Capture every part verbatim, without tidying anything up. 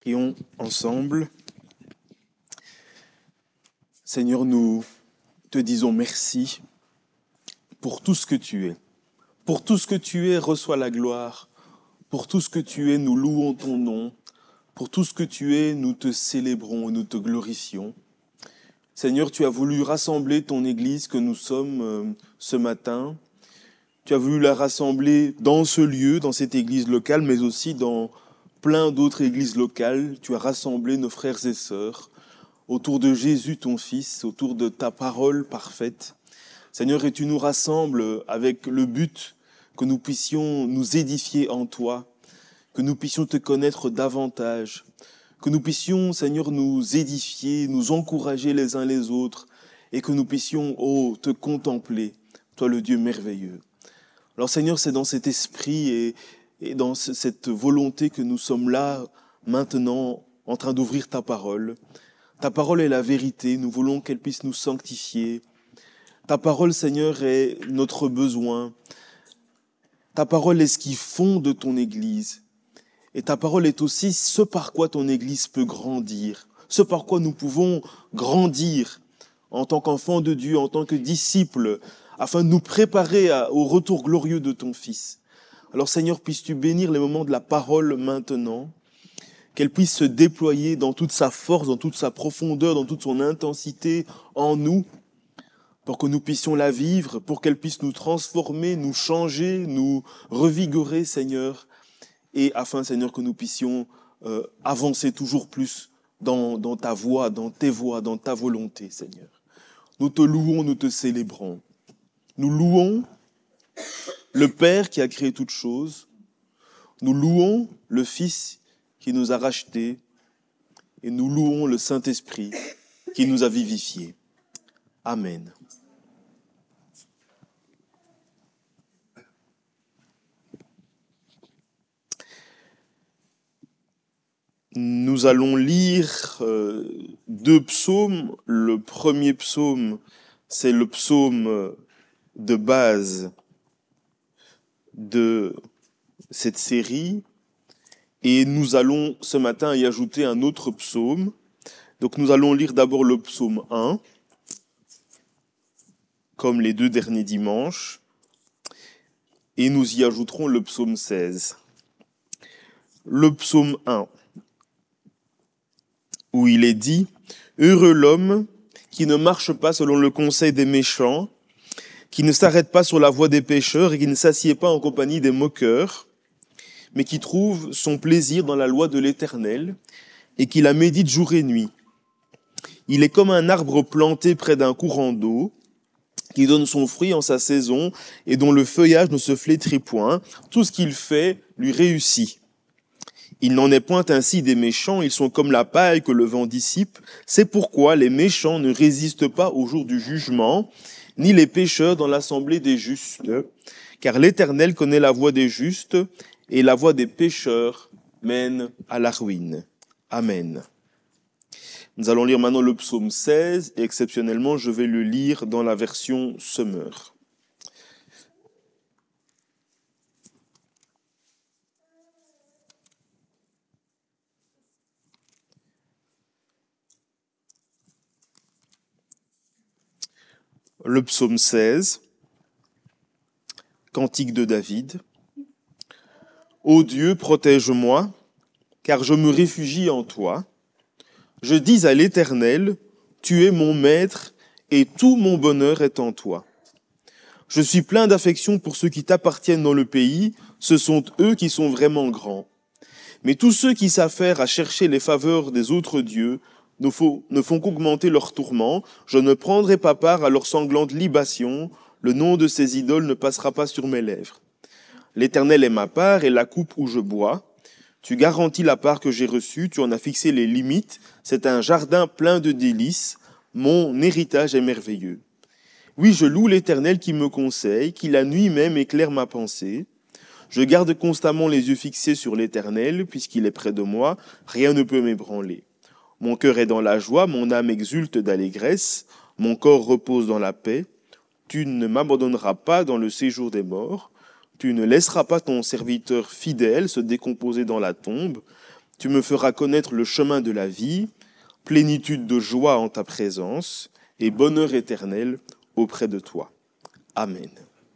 Prions ensemble. Seigneur, nous te disons merci pour tout ce que tu es. Pour tout ce que tu es, reçois la gloire. Pour tout ce que tu es, nous louons ton nom. Pour tout ce que tu es, nous te célébrons, nous te glorifions. Seigneur, tu as voulu rassembler ton Église que nous sommes euh, ce matin. Tu as voulu la rassembler dans ce lieu, dans cette Église locale, mais aussi dans plein d'autres églises locales. Tu as rassemblé nos frères et sœurs autour de Jésus, ton Fils, autour de ta parole parfaite. Seigneur, et tu nous rassembles avec le but que nous puissions nous édifier en toi, que nous puissions te connaître davantage, que nous puissions, Seigneur, nous édifier, nous encourager les uns les autres, et que nous puissions, oh, te contempler, toi le Dieu merveilleux. Alors Seigneur, c'est dans cet esprit et, et dans ce, cette volonté que nous sommes là, maintenant, en train d'ouvrir ta parole. Ta parole est la vérité, nous voulons qu'elle puisse nous sanctifier. Ta parole, Seigneur, est notre besoin. Ta parole est ce qui fonde ton Église. Et ta parole est aussi ce par quoi ton Église peut grandir, ce par quoi nous pouvons grandir en tant qu'enfants de Dieu, en tant que disciples, afin de nous préparer à, au retour glorieux de ton Fils. Alors Seigneur, puisses-tu bénir les moments de la parole maintenant, qu'elle puisse se déployer dans toute sa force, dans toute sa profondeur, dans toute son intensité en nous, pour que nous puissions la vivre, pour qu'elle puisse nous transformer, nous changer, nous revigorer, Seigneur, et afin, Seigneur, que nous puissions euh, avancer toujours plus dans, dans ta voie, dans tes voies, dans ta volonté, Seigneur. Nous te louons, nous te célébrons. Nous louons le Père qui a créé toutes choses. Nous louons le Fils qui nous a rachetés. Et nous louons le Saint-Esprit qui nous a vivifiés. Amen. Nous allons lire euh, deux psaumes. Le premier psaume, c'est le psaume de base de cette série. Et nous allons ce matin y ajouter un autre psaume. Donc nous allons lire d'abord le psaume un, comme les deux derniers dimanches. Et nous y ajouterons le psaume seize. Le psaume un. Où il est dit « Heureux l'homme qui ne marche pas selon le conseil des méchants, qui ne s'arrête pas sur la voie des pécheurs et qui ne s'assied pas en compagnie des moqueurs, mais qui trouve son plaisir dans la loi de l'Éternel et qui la médite jour et nuit. Il est comme un arbre planté près d'un courant d'eau, qui donne son fruit en sa saison et dont le feuillage ne se flétrit point. Tout ce qu'il fait lui réussit. Il n'en est point ainsi des méchants, ils sont comme la paille que le vent dissipe. C'est pourquoi les méchants ne résistent pas au jour du jugement, ni les pécheurs dans l'assemblée des justes. Car l'Éternel connaît la voie des justes, et la voie des pécheurs mène à la ruine. Amen. Nous allons lire maintenant le psaume seize, et exceptionnellement, je vais le lire dans la version Summer. Le psaume seize, cantique de David. Ô Dieu, protège-moi, car je me réfugie en toi. Je dis à l'Éternel, tu es mon maître et tout mon bonheur est en toi. Je suis plein d'affection pour ceux qui t'appartiennent dans le pays, ce sont eux qui sont vraiment grands. Mais tous ceux qui s'affairent à chercher les faveurs des autres dieux ne font, ne font qu'augmenter leurs tourments. Je ne prendrai pas part à leurs sanglantes libations. Le nom de ces idoles ne passera pas sur mes lèvres. L'Éternel est ma part et la coupe où je bois. Tu garantis la part que j'ai reçue, tu en as fixé les limites. C'est un jardin plein de délices. Mon héritage est merveilleux. Oui, je loue l'Éternel qui me conseille, qui la nuit même éclaire ma pensée. Je garde constamment les yeux fixés sur l'Éternel, puisqu'il est près de moi. Rien ne peut m'ébranler. Mon cœur est dans la joie, mon âme exulte d'allégresse, mon corps repose dans la paix. Tu ne m'abandonneras pas dans le séjour des morts. Tu ne laisseras pas ton serviteur fidèle se décomposer dans la tombe. Tu me feras connaître le chemin de la vie, plénitude de joie en ta présence et bonheur éternel auprès de toi. Amen.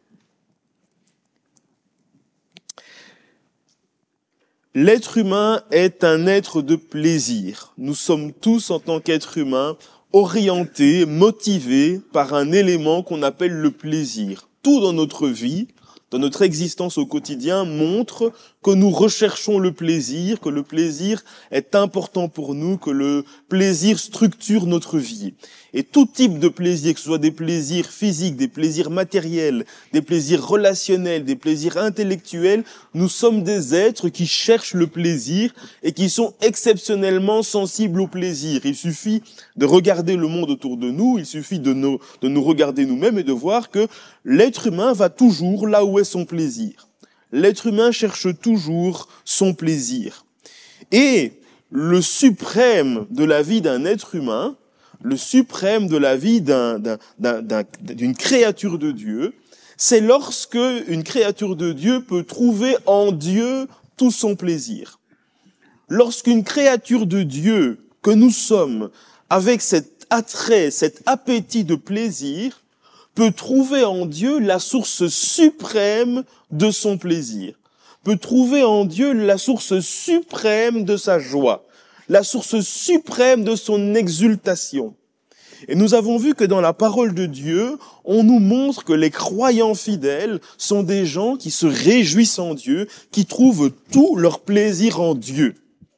L'être humain est un être de plaisir. Nous sommes tous, en tant qu'êtres humains, orientés, motivés par un élément qu'on appelle le plaisir. Tout dans notre vie, dans notre existence au quotidien, montre que nous recherchons le plaisir, que le plaisir est important pour nous, que le plaisir structure notre vie. Et tout type de plaisir, que ce soit des plaisirs physiques, des plaisirs matériels, des plaisirs relationnels, des plaisirs intellectuels, nous sommes des êtres qui cherchent le plaisir et qui sont exceptionnellement sensibles au plaisir. Il suffit de regarder le monde autour de nous, il suffit de nous, de nous regarder nous-mêmes et de voir que l'être humain va toujours là où est son plaisir. L'être humain cherche toujours son plaisir. Et le suprême de la vie d'un être humain, le suprême de la vie d'un, d'un, d'un, d'un, d'une créature de Dieu, c'est lorsque une créature de Dieu peut trouver en Dieu tout son plaisir. Lorsqu'une créature de Dieu que nous sommes, avec cet attrait, cet appétit de plaisir, peut trouver en Dieu la source suprême de son plaisir, peut trouver en Dieu la source suprême de sa joie, la source suprême de son exultation. Et nous avons vu que dans la parole de Dieu, on nous montre que les croyants fidèles sont des gens qui se réjouissent en Dieu, qui trouvent tout leur plaisir en Dieu,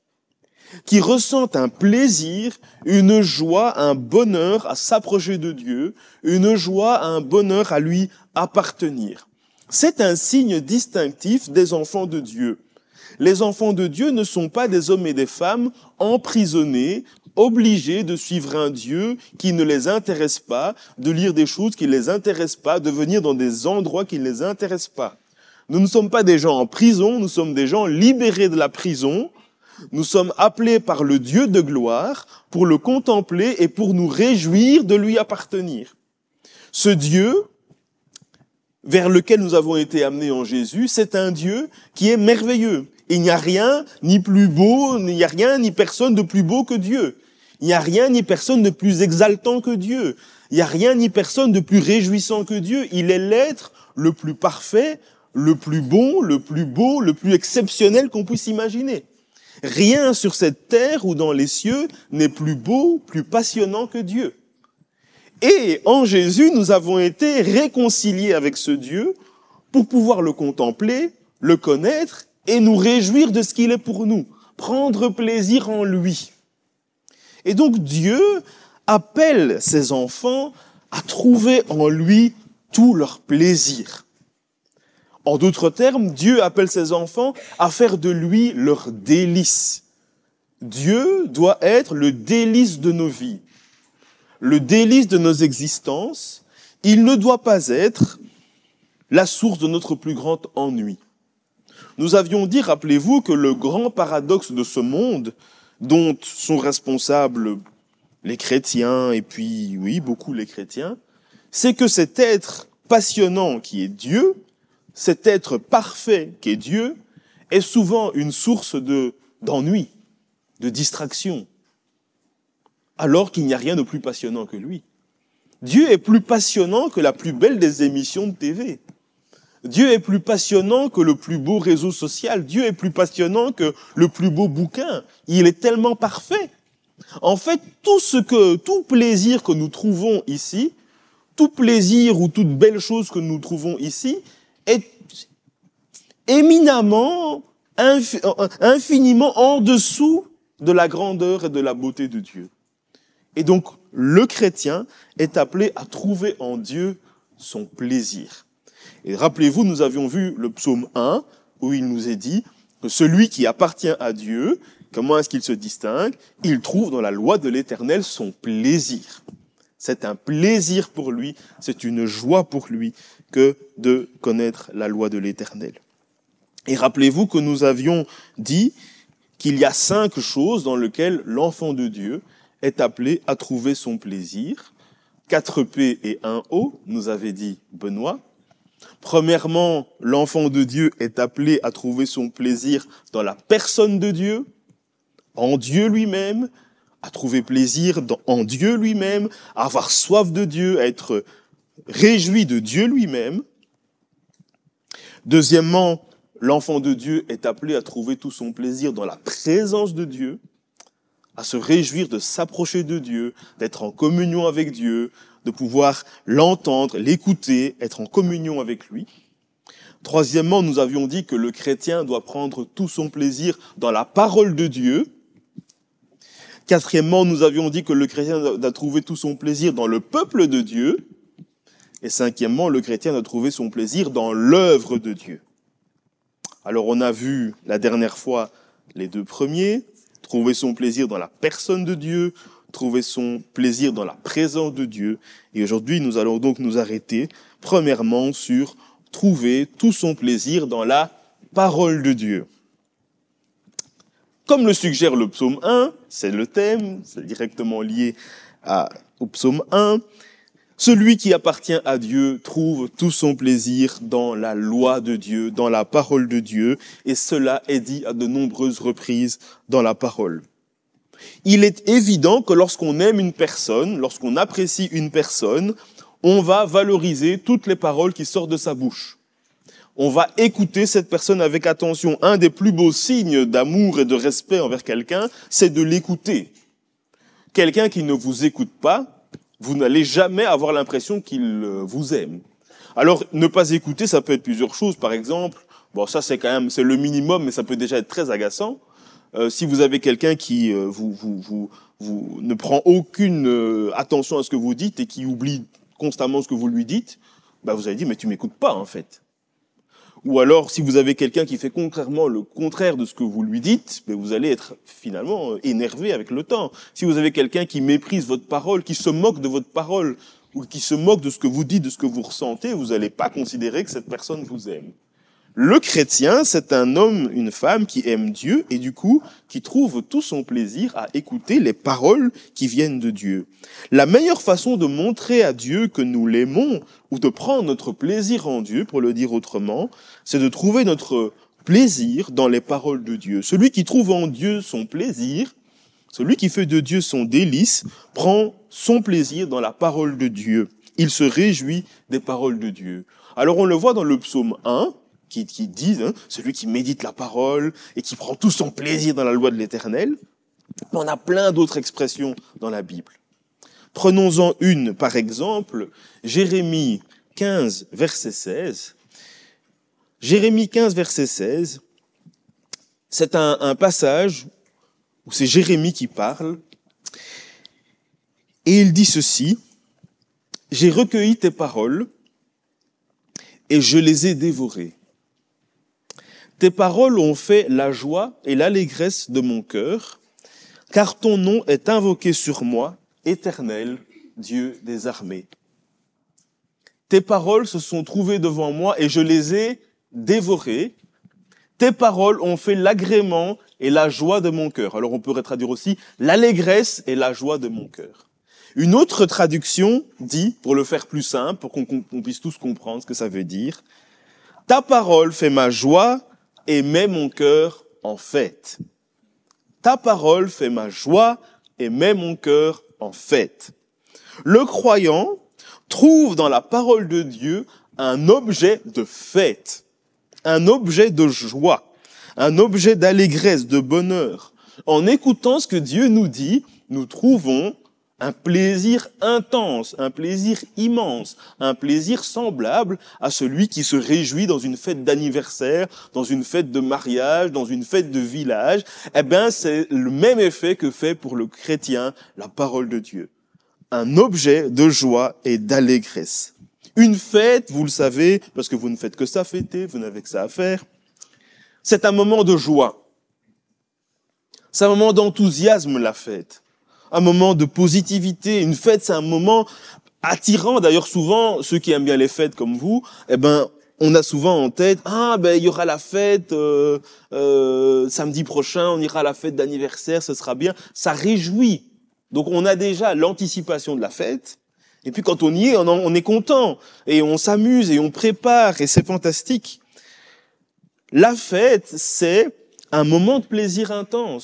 qui ressentent un plaisir, une joie, un bonheur à s'approcher de Dieu, une joie, un bonheur à lui appartenir. C'est un signe distinctif des enfants de Dieu. Les enfants de Dieu ne sont pas des hommes et des femmes emprisonnés, obligés de suivre un Dieu qui ne les intéresse pas, de lire des choses qui ne les intéressent pas, de venir dans des endroits qui ne les intéressent pas. Nous ne sommes pas des gens en prison, nous sommes des gens libérés de la prison. Nous sommes appelés par le Dieu de gloire pour le contempler et pour nous réjouir de lui appartenir. Ce Dieu vers lequel nous avons été amenés en Jésus, c'est un Dieu qui est merveilleux. Il n'y a rien ni plus beau, il n'y a rien ni personne de plus beau que Dieu. Il n'y a rien ni personne de plus exaltant que Dieu. Il n'y a rien ni personne de plus réjouissant que Dieu. Il est l'être le plus parfait, le plus bon, le plus beau, le plus exceptionnel qu'on puisse imaginer. Rien sur cette terre ou dans les cieux n'est plus beau, plus passionnant que Dieu. Et en Jésus, nous avons été réconciliés avec ce Dieu pour pouvoir le contempler, le connaître et nous réjouir de ce qu'il est pour nous, prendre plaisir en lui. Et donc Dieu appelle ses enfants à trouver en lui tout leur plaisir. En d'autres termes, Dieu appelle ses enfants à faire de lui leur délice. Dieu doit être le délice de nos vies, le délice de nos existences. Il ne doit pas être la source de notre plus grand ennui. Nous avions dit, rappelez-vous, que le grand paradoxe de ce monde, dont sont responsables les chrétiens, et puis, oui, beaucoup les chrétiens, c'est que cet être passionnant qui est Dieu, cet être parfait qui est Dieu, est souvent une source de, d'ennui, de distraction, alors qu'il n'y a rien de plus passionnant que lui. Dieu est plus passionnant que la plus belle des émissions de T V. Dieu est plus passionnant que le plus beau réseau social. Dieu est plus passionnant que le plus beau bouquin. Il est tellement parfait. En fait, tout ce que, tout plaisir que nous trouvons ici, tout plaisir ou toute belle chose que nous trouvons ici, est éminemment, infiniment en dessous de la grandeur et de la beauté de Dieu. Et donc, le chrétien est appelé à trouver en Dieu son plaisir. Et rappelez-vous, nous avions vu le psaume un, où il nous est dit que celui qui appartient à Dieu, comment est-ce qu'il se distingue? Il trouve dans la loi de l'Éternel son plaisir. C'est un plaisir pour lui, c'est une joie pour lui que de connaître la loi de l'Éternel. Et rappelez-vous que nous avions dit qu'il y a cinq choses dans lesquelles l'enfant de Dieu est appelé à trouver son plaisir. Quatre P et un O, nous avait dit Benoît. Premièrement, l'enfant de Dieu est appelé à trouver son plaisir dans la personne de Dieu. en Dieu lui-même, à trouver plaisir dans, en Dieu lui-même, à avoir soif de Dieu, à être réjoui de Dieu lui-même. Deuxièmement, l'enfant de Dieu est appelé à trouver tout son plaisir dans la présence de Dieu, à se réjouir de s'approcher de Dieu, d'être en communion avec Dieu, de pouvoir l'entendre, l'écouter, être en communion avec lui. Troisièmement, nous avions dit que le chrétien doit prendre tout son plaisir dans la parole de Dieu. Quatrièmement, nous avions dit que le chrétien doit trouver tout son plaisir dans le peuple de Dieu. Et cinquièmement, le chrétien doit trouver son plaisir dans l'œuvre de Dieu. Alors on a vu la dernière fois les deux premiers, trouver son plaisir dans la personne de Dieu, trouver son plaisir dans la présence de Dieu. Et aujourd'hui, nous allons donc nous arrêter, premièrement, sur trouver tout son plaisir dans la parole de Dieu. Comme le suggère le psaume un, c'est le thème, c'est directement lié à, au psaume un, celui qui appartient à Dieu trouve tout son plaisir dans la loi de Dieu, dans la parole de Dieu, et cela est dit à de nombreuses reprises dans la parole. Il est évident que lorsqu'on aime une personne, lorsqu'on apprécie une personne, on va valoriser toutes les paroles qui sortent de sa bouche. On va écouter cette personne avec attention. Un des plus beaux signes d'amour et de respect envers quelqu'un, c'est de l'écouter. Quelqu'un qui ne vous écoute pas, vous n'allez jamais avoir l'impression qu'il vous aime. Alors, ne pas écouter, ça peut être plusieurs choses. Par exemple, bon, ça c'est quand même, c'est le minimum, mais ça peut déjà être très agaçant. Euh, si vous avez quelqu'un qui euh, vous, vous, vous, vous ne prend aucune euh, attention à ce que vous dites et qui oublie constamment ce que vous lui dites, bah vous allez dire, mais tu m'écoutes pas, en fait. Ou alors, si vous avez quelqu'un qui fait contrairement le contraire de ce que vous lui dites, ben vous allez être finalement énervé avec le temps. Si vous avez quelqu'un qui méprise votre parole, qui se moque de votre parole, ou qui se moque de ce que vous dites, de ce que vous ressentez, vous n'allez pas considérer que cette personne vous aime. Le chrétien, c'est un homme, une femme qui aime Dieu et du coup, qui trouve tout son plaisir à écouter les paroles qui viennent de Dieu. La meilleure façon de montrer à Dieu que nous l'aimons ou de prendre notre plaisir en Dieu, pour le dire autrement, c'est de trouver notre plaisir dans les paroles de Dieu. Celui qui trouve en Dieu son plaisir, celui qui fait de Dieu son délice, prend son plaisir dans la parole de Dieu. Il se réjouit des paroles de Dieu. Alors on le voit dans le psaume un, qui, qui dit, hein, celui qui médite la parole et qui prend tout son plaisir dans la loi de l'Éternel. Mais on a plein d'autres expressions dans la Bible. Prenons-en une, par exemple, Jérémie quinze, verset seize. Jérémie quinze, verset seize, c'est un, un passage où c'est Jérémie qui parle, et il dit ceci, « J'ai recueilli tes paroles, et je les ai dévorées. Tes paroles ont fait la joie et l'allégresse de mon cœur, car ton nom est invoqué sur moi, Éternel, Dieu des armées. Tes paroles se sont trouvées devant moi et je les ai dévorées. Tes paroles ont fait l'agrément et la joie de mon cœur. » Alors on pourrait traduire aussi l'allégresse et la joie de mon cœur. Une autre traduction dit, pour le faire plus simple, pour qu'on, qu'on puisse tous comprendre ce que ça veut dire, « Ta parole fait ma joie et met mon cœur en fête. » Ta parole fait ma joie et met mon cœur en fête. Le croyant trouve dans la parole de Dieu un objet de fête, un objet de joie, un objet d'allégresse, de bonheur. En écoutant ce que Dieu nous dit, nous trouvons un plaisir intense, un plaisir immense, un plaisir semblable à celui qui se réjouit dans une fête d'anniversaire, dans une fête de mariage, dans une fête de village. Eh bien, c'est le même effet que fait pour le chrétien la parole de Dieu. Un objet de joie et d'allégresse. Une fête, vous le savez, parce que vous ne faites que ça fêter, vous n'avez que ça à faire, c'est un moment de joie. C'est un moment d'enthousiasme, la fête. Un moment de positivité. Une fête, c'est un moment attirant. D'ailleurs, souvent, ceux qui aiment bien les fêtes comme vous, eh ben, on a souvent en tête, ah, ben, il y aura la fête, euh, euh, samedi prochain, on ira à la fête d'anniversaire, ce sera bien. Ça réjouit. Donc, on a déjà l'anticipation de la fête. Et puis, quand on y est, on, en, on est content. Et on s'amuse et on prépare et c'est fantastique. La fête, c'est un moment de plaisir intense.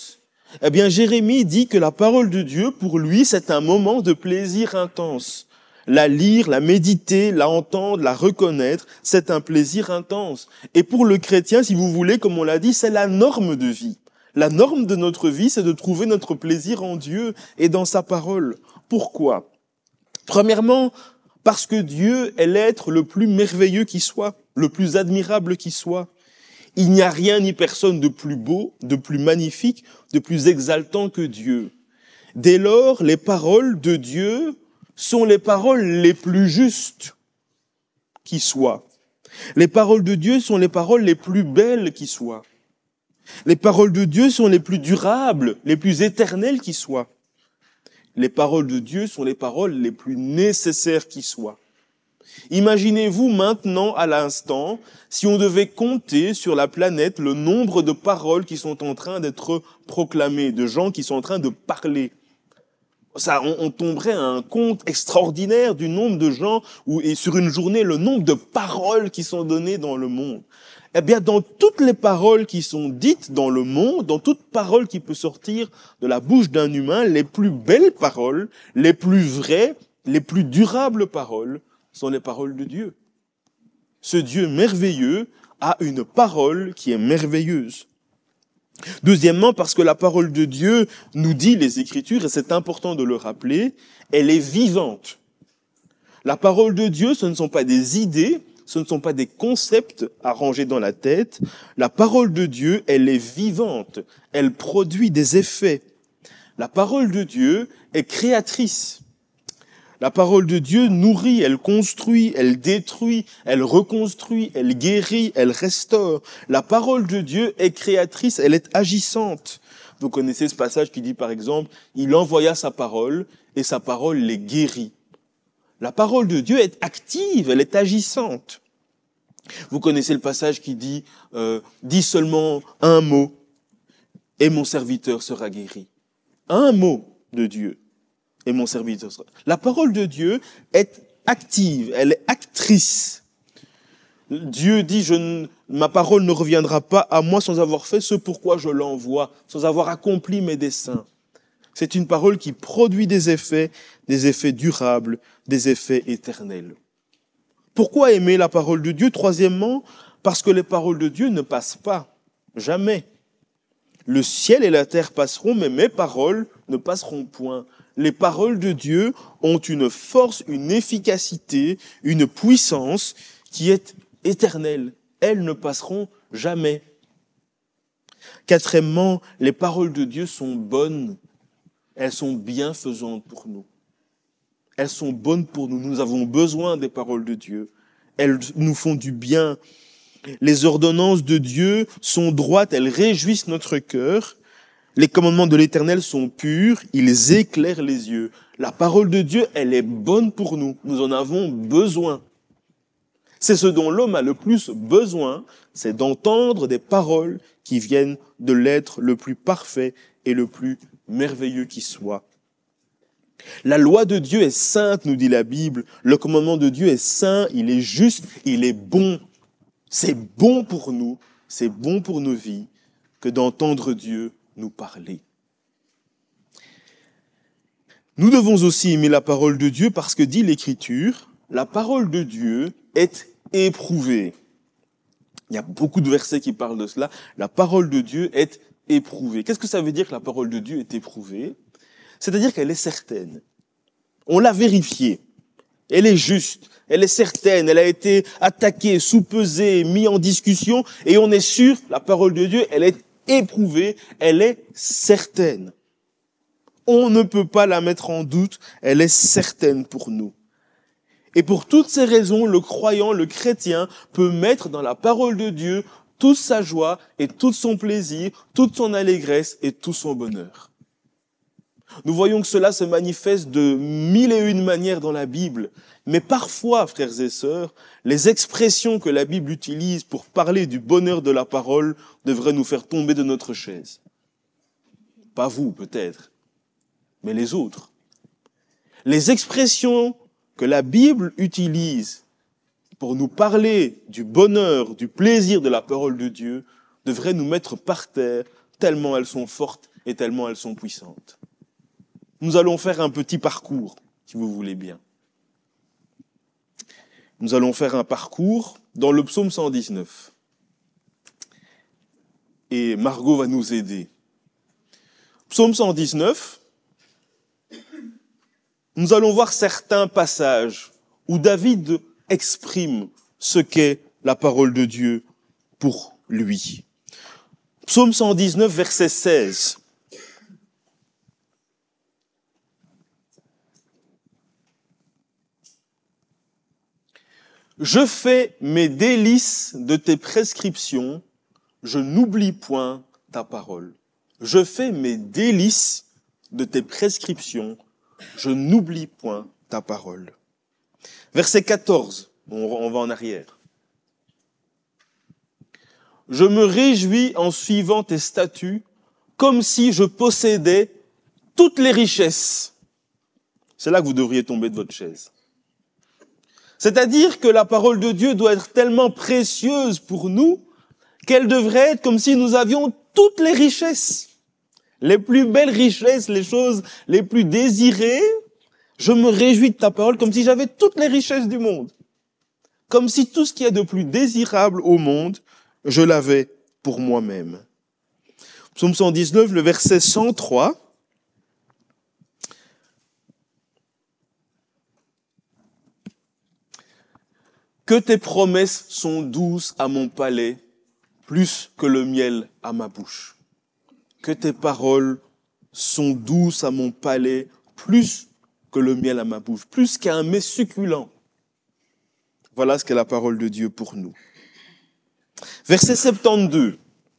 Eh bien, Jérémie dit que la parole de Dieu, pour lui, c'est un moment de plaisir intense. La lire, la méditer, la entendre, la reconnaître, c'est un plaisir intense. Et pour le chrétien, si vous voulez, comme on l'a dit, c'est la norme de vie. La norme de notre vie, c'est de trouver notre plaisir en Dieu et dans sa parole. Pourquoi ? Premièrement, parce que Dieu est l'être le plus merveilleux qui soit, le plus admirable qui soit. Il n'y a rien ni personne de plus beau, de plus magnifique, de plus exaltant que Dieu. Dès lors, les paroles de Dieu sont les paroles les plus justes qui soient. Les paroles de Dieu sont les paroles les plus belles qui soient. Les paroles de Dieu sont les plus durables, les plus éternelles qui soient. Les paroles de Dieu sont les paroles les plus nécessaires qui soient. Imaginez-vous maintenant, à l'instant, si on devait compter sur la planète le nombre de paroles qui sont en train d'être proclamées, de gens qui sont en train de parler. Ça, on, on tomberait à un compte extraordinaire du nombre de gens, où, et sur une journée, le nombre de paroles qui sont données dans le monde. Eh bien, dans toutes les paroles qui sont dites dans le monde, dans toute parole qui peut sortir de la bouche d'un humain, les plus belles paroles, les plus vraies, les plus durables paroles, sont les paroles de Dieu. Ce Dieu merveilleux a une parole qui est merveilleuse. Deuxièmement, parce que la parole de Dieu nous dit les Écritures, et c'est important de le rappeler, elle est vivante. La parole de Dieu, ce ne sont pas des idées, ce ne sont pas des concepts arrangés dans la tête. La parole de Dieu, elle est vivante, elle produit des effets. La parole de Dieu est créatrice. La parole de Dieu nourrit, elle construit, elle détruit, elle reconstruit, elle guérit, elle restaure. La parole de Dieu est créatrice, elle est agissante. Vous connaissez ce passage qui dit par exemple, il envoya sa parole et sa parole les guérit. La parole de Dieu est active, elle est agissante. Vous connaissez le passage qui dit, euh, dis seulement un mot et mon serviteur sera guéri. Un mot de Dieu. Et mon serviteur sera. La parole de Dieu est active, elle est actrice. Dieu dit, je ne, ma parole ne reviendra pas à moi sans avoir fait ce pourquoi je l'envoie, sans avoir accompli mes desseins. C'est une parole qui produit des effets, des effets durables, des effets éternels. Pourquoi aimer la parole de Dieu ? Troisièmement, parce que les paroles de Dieu ne passent pas, jamais. Le ciel et la terre passeront, mais mes paroles ne passeront point. Les paroles de Dieu ont une force, une efficacité, une puissance qui est éternelle. Elles ne passeront jamais. Quatrièmement, les paroles de Dieu sont bonnes. Elles sont bienfaisantes pour nous. Elles sont bonnes pour nous. Nous avons besoin des paroles de Dieu. Elles nous font du bien. Les ordonnances de Dieu sont droites, elles réjouissent notre cœur. Les commandements de l'Éternel sont purs, ils éclairent les yeux. La parole de Dieu, elle est bonne pour nous. Nous en avons besoin. C'est ce dont l'homme a le plus besoin, c'est d'entendre des paroles qui viennent de l'être le plus parfait et le plus merveilleux qui soit. La loi de Dieu est sainte, nous dit la Bible. Le commandement de Dieu est saint, il est juste, il est bon. C'est bon pour nous, c'est bon pour nos vies que d'entendre Dieu nous parler. Nous devons aussi aimer la parole de Dieu parce que, dit l'Écriture, la parole de Dieu est éprouvée. Il y a beaucoup de versets qui parlent de cela. La parole de Dieu est éprouvée. Qu'est-ce que ça veut dire que la parole de Dieu est éprouvée ? C'est-à-dire qu'elle est certaine. On l'a vérifiée. Elle est juste, elle est certaine, elle a été attaquée, soupesée, mise en discussion, et on est sûr, la parole de Dieu, elle est éprouvée, elle est certaine. On ne peut pas la mettre en doute, elle est certaine pour nous. Et pour toutes ces raisons, le croyant, le chrétien, peut mettre dans la parole de Dieu toute sa joie et tout son plaisir, toute son allégresse et tout son bonheur. Nous voyons que cela se manifeste de mille et une manières dans la Bible. Mais parfois, frères et sœurs, les expressions que la Bible utilise pour parler du bonheur de la parole devraient nous faire tomber de notre chaise. Pas vous, peut-être, mais les autres. Les expressions que la Bible utilise pour nous parler du bonheur, du plaisir de la parole de Dieu devraient nous mettre par terre, tellement elles sont fortes et tellement elles sont puissantes. Nous allons faire un petit parcours, si vous voulez bien. Nous allons faire un parcours dans le psaume cent dix-neuf. Et Margot va nous aider. Psaume cent dix-neuf, nous allons voir certains passages où David exprime ce qu'est la parole de Dieu pour lui. Psaume cent dix-neuf, verset seize. Je fais mes délices de tes prescriptions, je n'oublie point ta parole. Je fais mes délices de tes prescriptions, je n'oublie point ta parole. Verset quatorze, on va en arrière. Je me réjouis en suivant tes statuts, comme si je possédais toutes les richesses. C'est là que vous devriez tomber de votre chaise. C'est-à-dire que la parole de Dieu doit être tellement précieuse pour nous qu'elle devrait être comme si nous avions toutes les richesses. Les plus belles richesses, les choses les plus désirées. Je me réjouis de ta parole comme si j'avais toutes les richesses du monde. Comme si tout ce qui est de plus désirable au monde, je l'avais pour moi-même. Psaume cent dix-neuf, le verset cent trois. Que tes promesses sont douces à mon palais, plus que le miel à ma bouche. Que tes paroles sont douces à mon palais, plus que le miel à ma bouche, plus qu'un mets succulent. Voilà ce qu'est la parole de Dieu pour nous. Verset soixante-douze.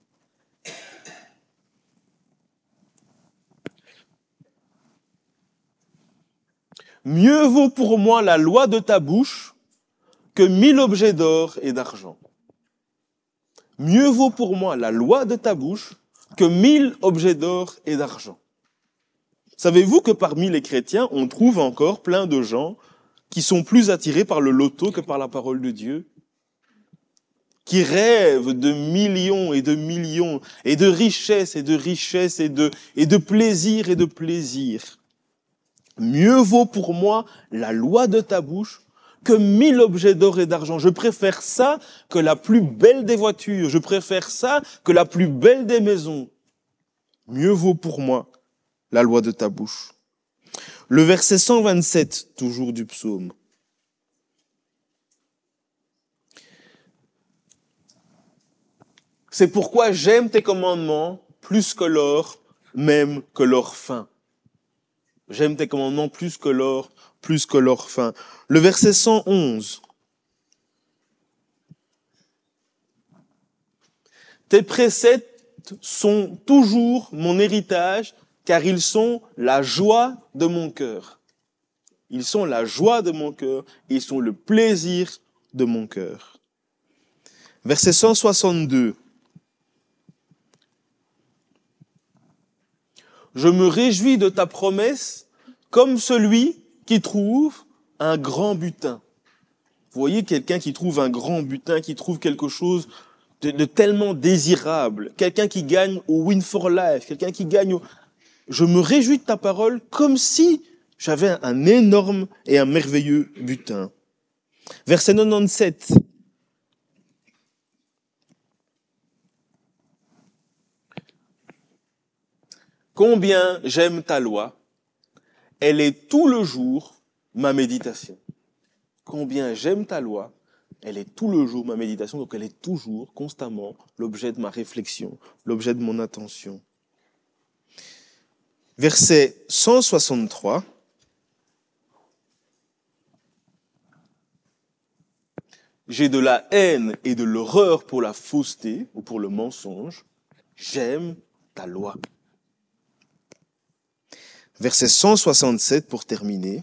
Mieux vaut pour moi la loi de ta bouche que mille objets d'or et d'argent. Mieux vaut pour moi la loi de ta bouche que mille objets d'or et d'argent. Savez-vous que parmi les chrétiens, on trouve encore plein de gens qui sont plus attirés par le loto que par la parole de Dieu, qui rêvent de millions et de millions, et de richesses et de richesses, et de, et de plaisir et de plaisir. Mieux vaut pour moi la loi de ta bouche que mille objets d'or et d'argent. Je préfère ça que la plus belle des voitures. Je préfère ça que la plus belle des maisons. Mieux vaut pour moi la loi de ta bouche. Le verset cent vingt-sept, toujours du psaume. C'est pourquoi j'aime tes commandements plus que l'or, même que l'or fin. J'aime tes commandements plus que l'or, plus que l'or fin. Le verset cent onze. Tes préceptes sont toujours mon héritage, car ils sont la joie de mon cœur. Ils sont la joie de mon cœur, et ils sont le plaisir de mon cœur. Verset cent soixante-deux. Je me réjouis de ta promesse comme celui qui trouve un grand butin. Vous voyez quelqu'un qui trouve un grand butin, qui trouve quelque chose de, de tellement désirable, quelqu'un qui gagne au win for life, quelqu'un qui gagne au... Je me réjouis de ta parole comme si j'avais un énorme et un merveilleux butin. Verset quatre-vingt-dix-sept. Combien j'aime ta loi, elle est tout le jour ma méditation. Combien j'aime ta loi, elle est tout le jour ma méditation, donc elle est toujours, constamment, l'objet de ma réflexion, l'objet de mon attention. Verset cent soixante-trois. J'ai de la haine et de l'horreur pour la fausseté ou pour le mensonge. J'aime ta loi. Verset cent soixante-sept pour terminer.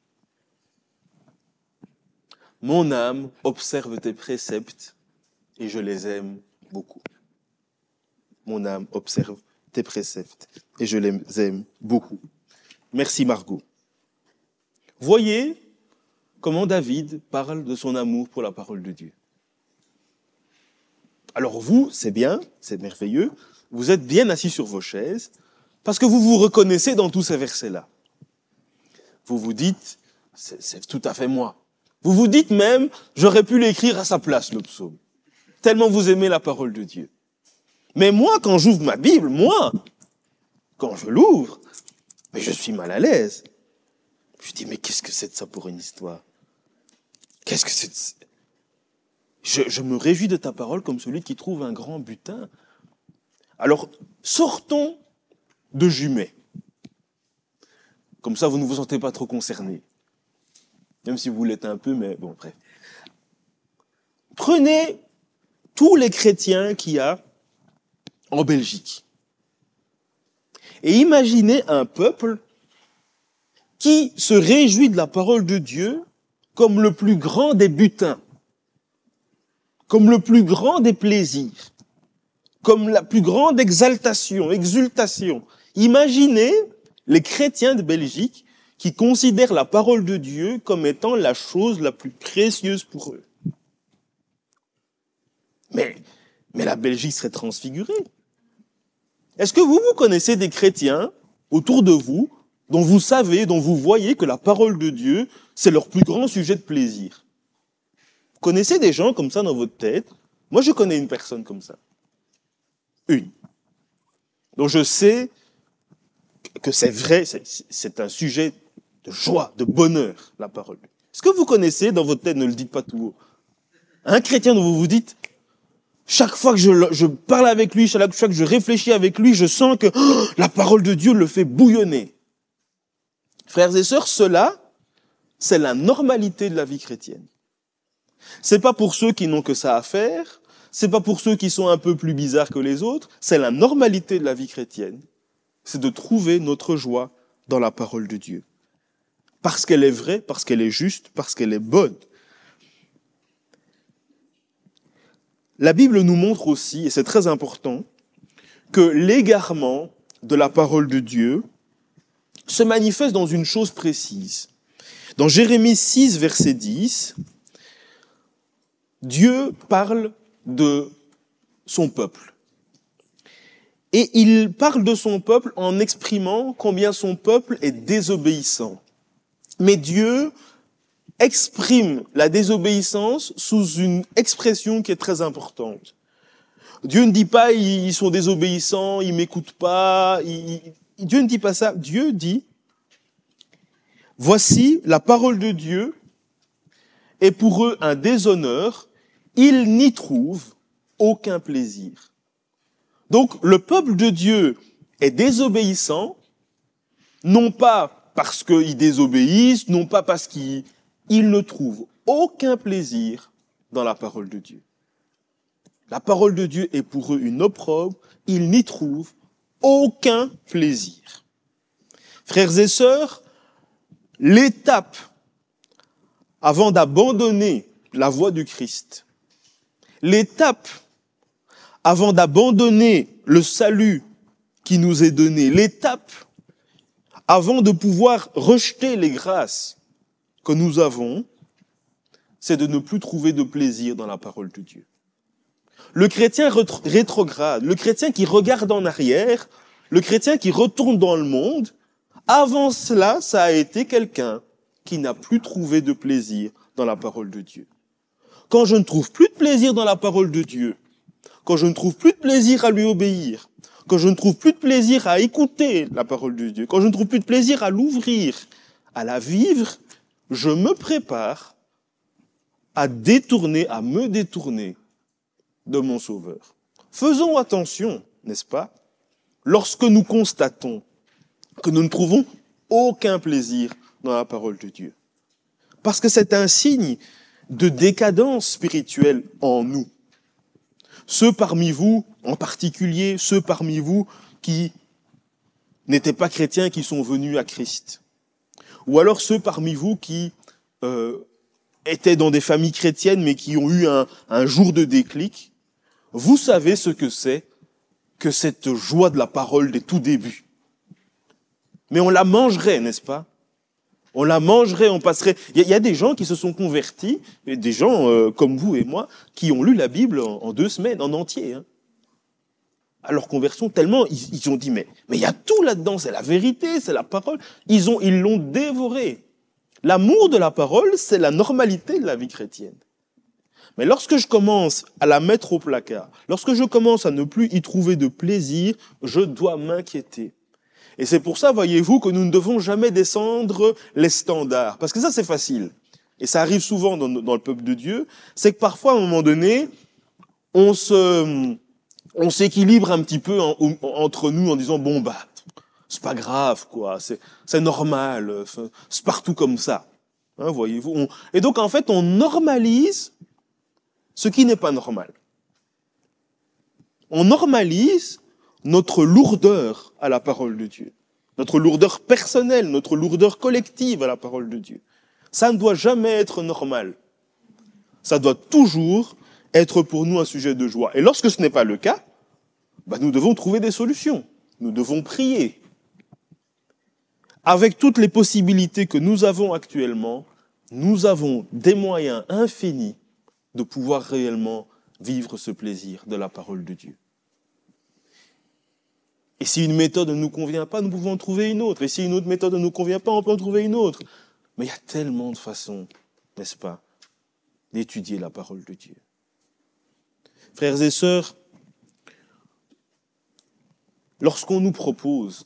Mon âme observe tes préceptes et je les aime beaucoup. Mon âme observe tes préceptes et je les aime beaucoup. Merci Margot. Voyez comment David parle de son amour pour la parole de Dieu. Alors vous, c'est bien, c'est merveilleux, vous êtes bien assis sur vos chaises parce que vous vous reconnaissez dans tous ces versets-là. Vous vous dites, c'est, c'est tout à fait moi. Vous vous dites même, j'aurais pu l'écrire à sa place, le psaume. Tellement vous aimez la parole de Dieu. Mais moi, quand j'ouvre ma Bible, moi, quand je l'ouvre, mais je suis mal à l'aise. Je dis, mais qu'est-ce que c'est de ça pour une histoire? Qu'est-ce que c'est de ça? Je, je me réjouis de ta parole comme celui qui trouve un grand butin. Alors, sortons de Jumet. Comme ça, vous ne vous sentez pas trop concerné. Même si vous l'êtes un peu, mais bon, bref. Prenez tous les chrétiens qu'il y a en Belgique. Et imaginez un peuple qui se réjouit de la parole de Dieu comme le plus grand des butins, comme le plus grand des plaisirs, comme la plus grande exaltation, exultation. Imaginez les chrétiens de Belgique qui considèrent la parole de Dieu comme étant la chose la plus précieuse pour eux. Mais, mais la Belgique serait transfigurée. Est-ce que vous, vous connaissez des chrétiens autour de vous dont vous savez, dont vous voyez que la parole de Dieu, c'est leur plus grand sujet de plaisir? Vous connaissez des gens comme ça dans votre tête? Moi, je connais une personne comme ça. Une. Donc je sais que c'est vrai, c'est, c'est un sujet de joie, de bonheur, la parole. Est-ce que vous connaissez dans votre tête, ne le dites pas tout haut, un chrétien dont vous vous dites, chaque fois que je, je parle avec lui, chaque fois que je réfléchis avec lui, je sens que oh, la parole de Dieu le fait bouillonner. Frères et sœurs, cela, c'est la normalité de la vie chrétienne. C'est pas pour ceux qui n'ont que ça à faire, c'est pas pour ceux qui sont un peu plus bizarres que les autres, c'est la normalité de la vie chrétienne. C'est de trouver notre joie dans la parole de Dieu. Parce qu'elle est vraie, parce qu'elle est juste, parce qu'elle est bonne. La Bible nous montre aussi, et c'est très important, que l'égarement de la parole de Dieu se manifeste dans une chose précise. Dans Jérémie six, verset dix, Dieu parle de son peuple. Et il parle de son peuple en exprimant combien son peuple est désobéissant. Mais Dieu exprime la désobéissance sous une expression qui est très importante. Dieu ne dit pas ils sont désobéissants, ils m'écoutent pas. Ils... Dieu ne dit pas ça. Dieu dit voici la parole de Dieu est pour eux un déshonneur. Ils n'y trouvent aucun plaisir. Donc le peuple de Dieu est désobéissant, non pas parce qu'ils désobéissent, non pas parce qu'ils ils ne trouvent aucun plaisir dans la parole de Dieu. La parole de Dieu est pour eux une opprobre, ils n'y trouvent aucun plaisir. Frères et sœurs, l'étape avant d'abandonner la voie du Christ, l'étape avant d'abandonner le salut qui nous est donné, l'étape avant de pouvoir rejeter les grâces que nous avons, c'est de ne plus trouver de plaisir dans la parole de Dieu. Le chrétien rétrograde, le chrétien qui regarde en arrière, le chrétien qui retourne dans le monde, avant cela, ça a été quelqu'un qui n'a plus trouvé de plaisir dans la parole de Dieu. Quand je ne trouve plus de plaisir dans la parole de Dieu, quand je ne trouve plus de plaisir à lui obéir, quand je ne trouve plus de plaisir à écouter la parole de Dieu, quand je ne trouve plus de plaisir à l'ouvrir, à la vivre, je me prépare à détourner, à me détourner de mon Sauveur. Faisons attention, n'est-ce pas, lorsque nous constatons que nous ne trouvons aucun plaisir dans la parole de Dieu. Parce que c'est un signe de décadence spirituelle en nous. Ceux parmi vous, en particulier ceux parmi vous qui n'étaient pas chrétiens, qui sont venus à Christ. Ou alors ceux parmi vous qui euh, étaient dans des familles chrétiennes mais qui ont eu un, un jour de déclic. Vous savez ce que c'est que cette joie de la parole des tout débuts. Mais on la mangerait, n'est-ce pas? On la mangerait, on passerait... Il y, y a des gens qui se sont convertis, et des gens euh, comme vous et moi, qui ont lu la Bible en, en deux semaines, en entier. Hein. à leur conversion, tellement ils, ils ont dit, mais mais il y a tout là-dedans, c'est la vérité, c'est la parole. Ils ont, ils l'ont dévoré. L'amour de la parole, c'est la normalité de la vie chrétienne. Mais lorsque je commence à la mettre au placard, lorsque je commence à ne plus y trouver de plaisir, je dois m'inquiéter. Et c'est pour ça, voyez-vous, que nous ne devons jamais descendre les standards. Parce que ça, c'est facile. Et ça arrive souvent dans, dans le peuple de Dieu. C'est que parfois, à un moment donné, on se, on s'équilibre un petit peu en, en, entre nous en disant, bon, bah, c'est pas grave, quoi. C'est, c'est normal. C'est partout comme ça. Hein, voyez-vous. On, et donc, en fait, on normalise ce qui n'est pas normal. On normalise notre lourdeur à la parole de Dieu, notre lourdeur personnelle, notre lourdeur collective à la parole de Dieu. Ça ne doit jamais être normal. Ça doit toujours être pour nous un sujet de joie. Et lorsque ce n'est pas le cas, bah nous devons trouver des solutions. Nous devons prier. Avec toutes les possibilités que nous avons actuellement, nous avons des moyens infinis de pouvoir réellement vivre ce plaisir de la parole de Dieu. Et si une méthode ne nous convient pas, nous pouvons en trouver une autre. Et si une autre méthode ne nous convient pas, on peut en trouver une autre. Mais il y a tellement de façons, n'est-ce pas, d'étudier la parole de Dieu. Frères et sœurs, lorsqu'on nous propose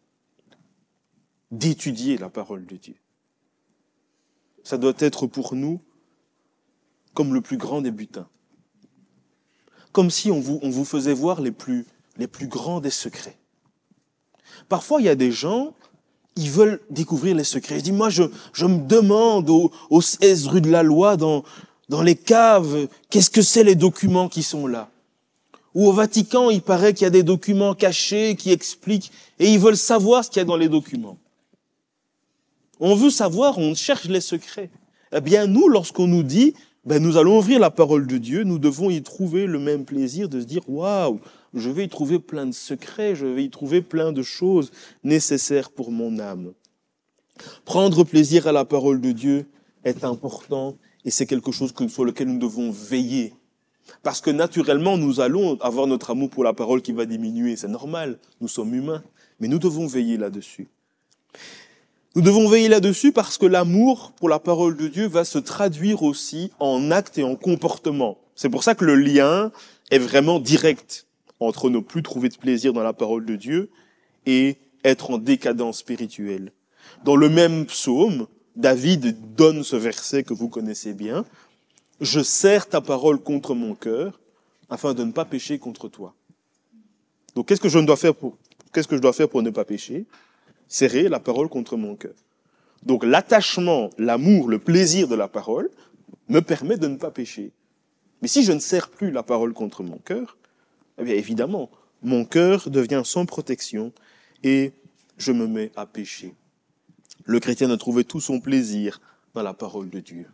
d'étudier la parole de Dieu, ça doit être pour nous comme le plus grand des butins. Comme si on vous, on vous faisait voir les plus, les plus grands des secrets. Parfois, il y a des gens, ils veulent découvrir les secrets. Ils disent, moi, je, je me demande aux, aux seize rues de la loi, dans, dans les caves, qu'est-ce que c'est les documents qui sont là? Ou au Vatican, il paraît qu'il y a des documents cachés qui expliquent, et ils veulent savoir ce qu'il y a dans les documents. On veut savoir, on cherche les secrets. Eh bien, nous, lorsqu'on nous dit, ben, nous allons ouvrir la parole de Dieu, nous devons y trouver le même plaisir de se dire, waouh, je vais y trouver plein de secrets, je vais y trouver plein de choses nécessaires pour mon âme. Prendre plaisir à la parole de Dieu est important et c'est quelque chose que, sur lequel nous devons veiller. Parce que naturellement, nous allons avoir notre amour pour la parole qui va diminuer, c'est normal, nous sommes humains, mais nous devons veiller là-dessus. Nous devons veiller là-dessus parce que l'amour pour la parole de Dieu va se traduire aussi en actes et en comportements. C'est pour ça que le lien est vraiment direct entre ne plus trouver de plaisir dans la parole de Dieu et être en décadence spirituelle. Dans le même psaume, David donne ce verset que vous connaissez bien. « Je serre ta parole contre mon cœur afin de ne pas pécher contre toi. » Donc qu'est-ce que je dois faire pour, qu'est-ce que je dois faire pour ne pas pécher ? Serrer la parole contre mon cœur. Donc l'attachement, l'amour, le plaisir de la parole me permet de ne pas pécher. Mais si je ne serre plus la parole contre mon cœur, eh bien évidemment, mon cœur devient sans protection et je me mets à pécher. Le chrétien a trouvé tout son plaisir dans la parole de Dieu.